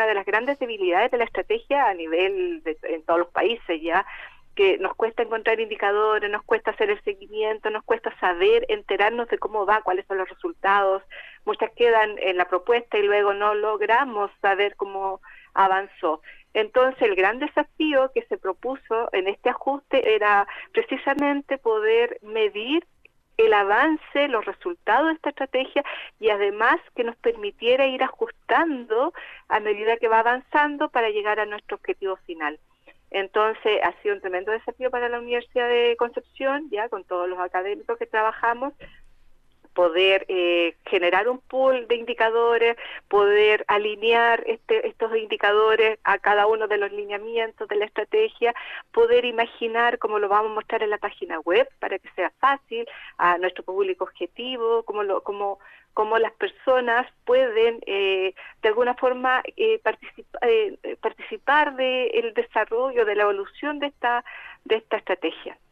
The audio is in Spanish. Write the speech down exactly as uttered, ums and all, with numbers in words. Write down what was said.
de las grandes debilidades de la estrategia a nivel de en todos los países ya, que nos cuesta encontrar indicadores, nos cuesta hacer el seguimiento, nos cuesta saber, enterarnos de cómo va, cuáles son los resultados. Muchas quedan en la propuesta y luego no logramos saber cómo avanzó. Entonces, el gran desafío que se propuso en este ajuste era precisamente poder medir el avance, los resultados de esta estrategia y además que nos permitiera ir ajustando a medida que va avanzando para llegar a nuestro objetivo final. Entonces, ha sido un tremendo desafío para la Universidad de Concepción, ya con todos los académicos que trabajamos, poder eh, generar un pool de indicadores, poder alinear este, estos indicadores a cada uno de los lineamientos de la estrategia, poder imaginar, como lo vamos a mostrar en la página web, para que sea fácil, a nuestro público objetivo, cómo lo, cómo, cómo las personas pueden eh, de alguna forma eh, participa, eh, participar del desarrollo, de la evolución de esta, de esta estrategia.